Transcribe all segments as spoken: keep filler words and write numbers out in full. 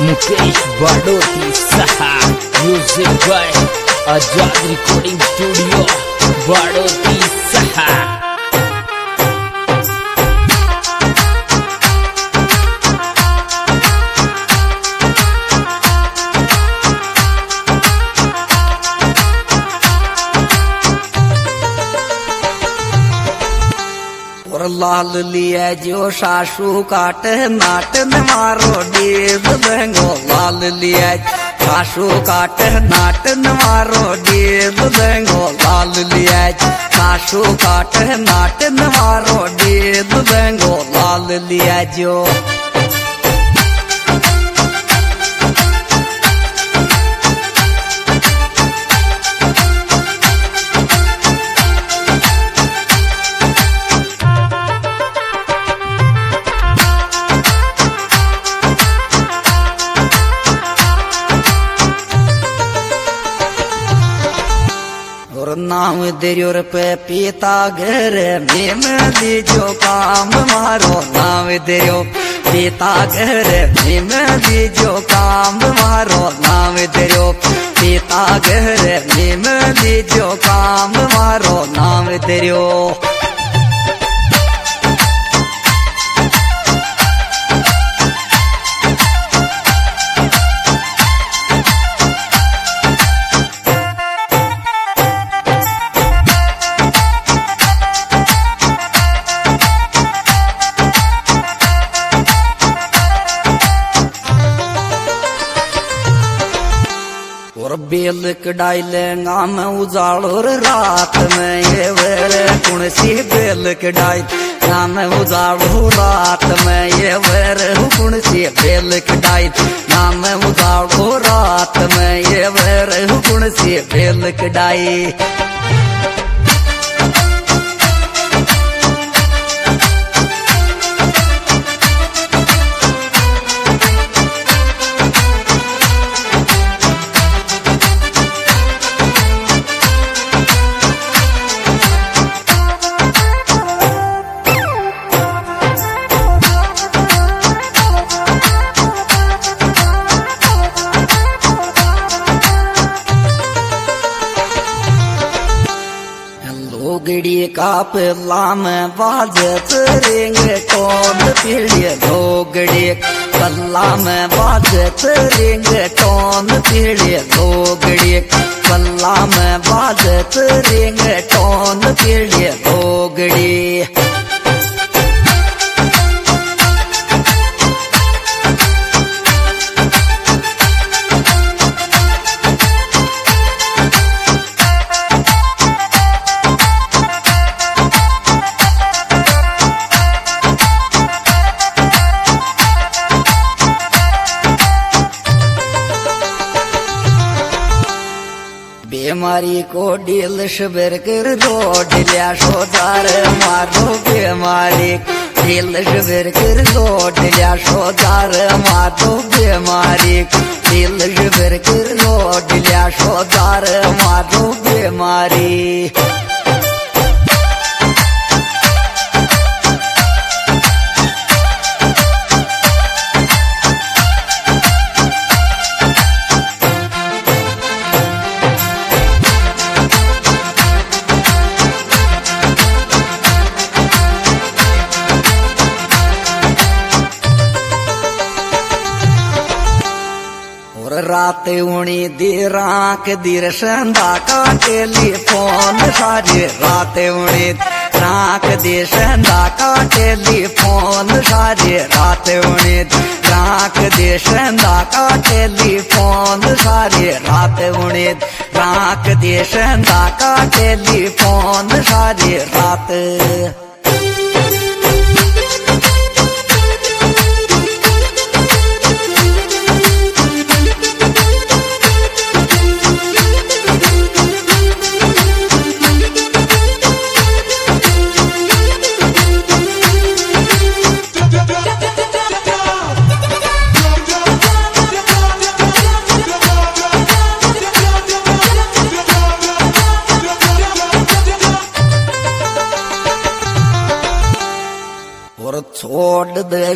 Mukesh Badoti Saha music by Azad recording studio Badoti Saha. लाल लिया जो सासू काट नाट में मारो डेब लहंगो। लाल लिया सासू काट नाट में मारो डेब लहंगो। लाल लिया सासू काट नाट में मारो डेब लहंगो। लाल लिया जो नाम देर पे पीता घर में दी जो काम मारो। नाम देरो पीता घर में दी जो काम मारो। नाम देरो पीता घर में दी जो काम मारो। नाम देरो बेल कढ़ाई लेंगा मैं उजाड़ और रात में ये वेरे कुण सी बेल कढ़ाई नाम उजाड़ो रात में ये वेरे कुण सी बेल कढ़ाई नाम उजाड़ो रात में ये वेरे कुण सी बेल कढ़ाई। लोगड़ी का पेला में बाजत रेंगे टोन पीढ़ी। लोगड़ी पल्ला में बाजत रेंगे टोन पीढ़ी। लोगड़ी पल्ला में बाजत रेंगे टोन पीढ़ी। लोगड़ी बीमारी को दिल शिविर कर दो ढिलिया सोदार मारो। बीमारी दिल शिविर कर दो ढिलिया सोदार मारो। बीमारी दिल शिविर कर दो ढिलिया सोदार मारो। बीमारी रात उणी दी राख दीर संदा का टेलीफोन सारी। रात उणी राख दी संदा का टेलीफोन सारी। रात उणी राख दी संदा का टेलीफोन सारी। रात उणी राख दी संदा का टेलीफोन सारी। रात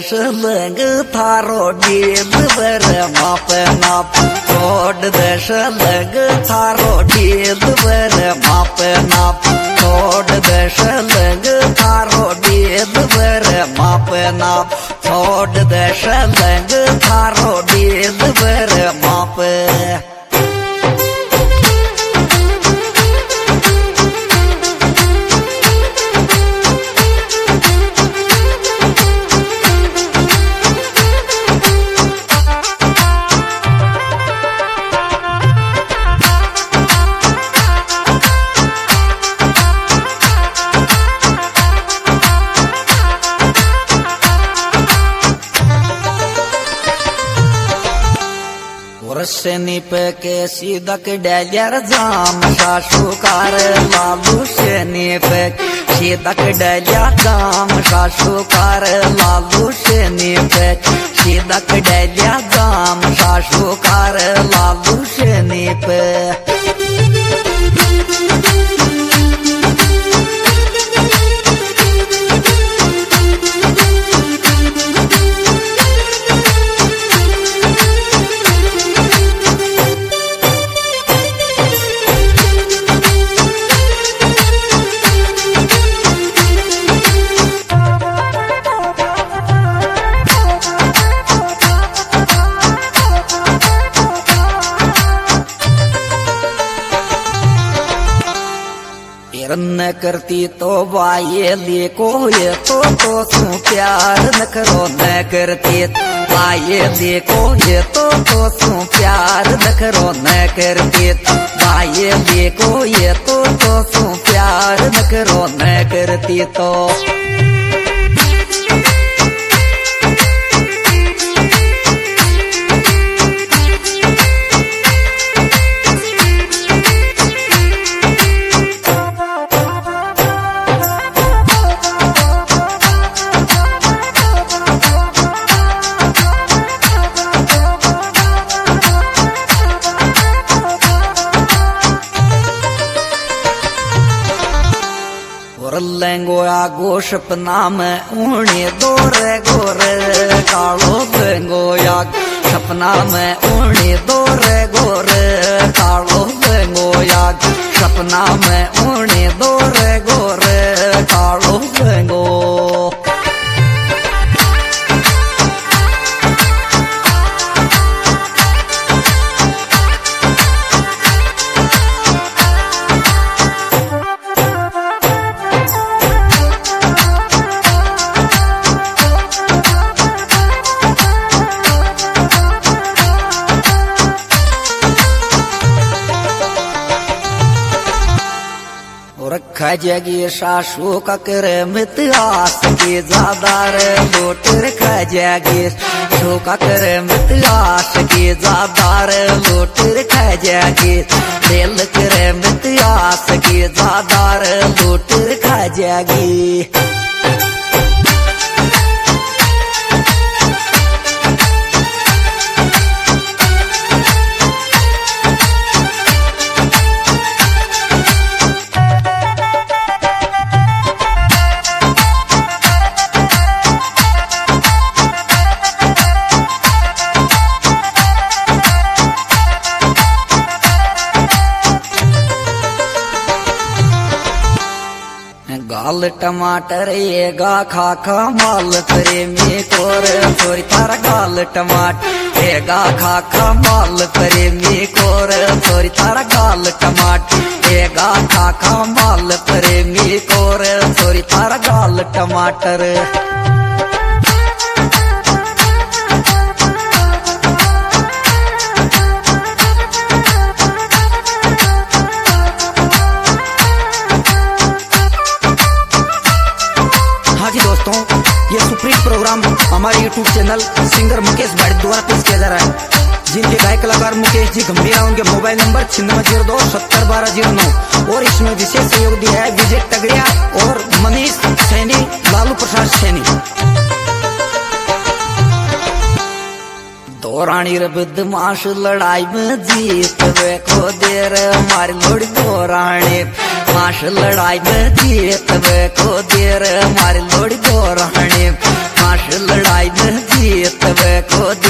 दशलंग थारो डील वर माप नाप छोड़ दशलंग थारो डील वर माप नाप छोड़ दशलंग थारो डील वर माप नाप छोड़ दशलंग थारो डील वर माप शनि पे के सीधक डैलियर जाम शाशुकार लालू शनि पे सीधक डैलिया जाम शाशुकार लालू शनि पे सीधक डैलिया जाम शाशुकार लालू शनि पे न करती तो वाये लेको ये तो तो सू प्यार न करो न करती वाये लेको ये तो तो सू प्यार न करो न करती वाये लेको ये तो तो सू प्यार न करो न करती तो लेंगोया गोशप नाम ऊणे दोरे गोरे कालो लेंगोया सपना में ऊणे दोरे गोरे कालो लेंगोया सपना में ऊणे दोरे गोरे कालो लेंगो खजगी सासू का करे मितास की जादार लोटर खजगी सासू का करे मितास की जादार लोटर खजगी दिल करे मितास की जादार लोटर खजगी गाल टमाटर ये गा खा खा माल प्रेमी कोर चोरी तारा गाल टमाटर ये गा खा खा माल प्रेमी कोर चोरी तारा गाल टमाटर ये गा खा खा माल प्रेमी कोर चोरी तारा गाल टमाटर ये सुप्रीम प्रोग्राम हमारे YouTube channel singer Mukesh Bhat द्वारा पेश किया जा रहा है, जिनके गायक कलाकार मुकेश जी गंभीरा। उनके मोबाइल नंबर छिन्नवे जीरो दो सत्तर बारह जीरो नौ और इसमें विशेष सहयोग दिया है विजय टगड़िया और मनीष सैनी, लालू प्रसाद सैनी। दो रानी रे बदमाश लड़ाई में जीत वे खो देर मारी लोड़ी दो रानी माश लड़ाई में जीत वे को देर मारी लोड़ी दो रहने माश लड़ाई में जीत वे को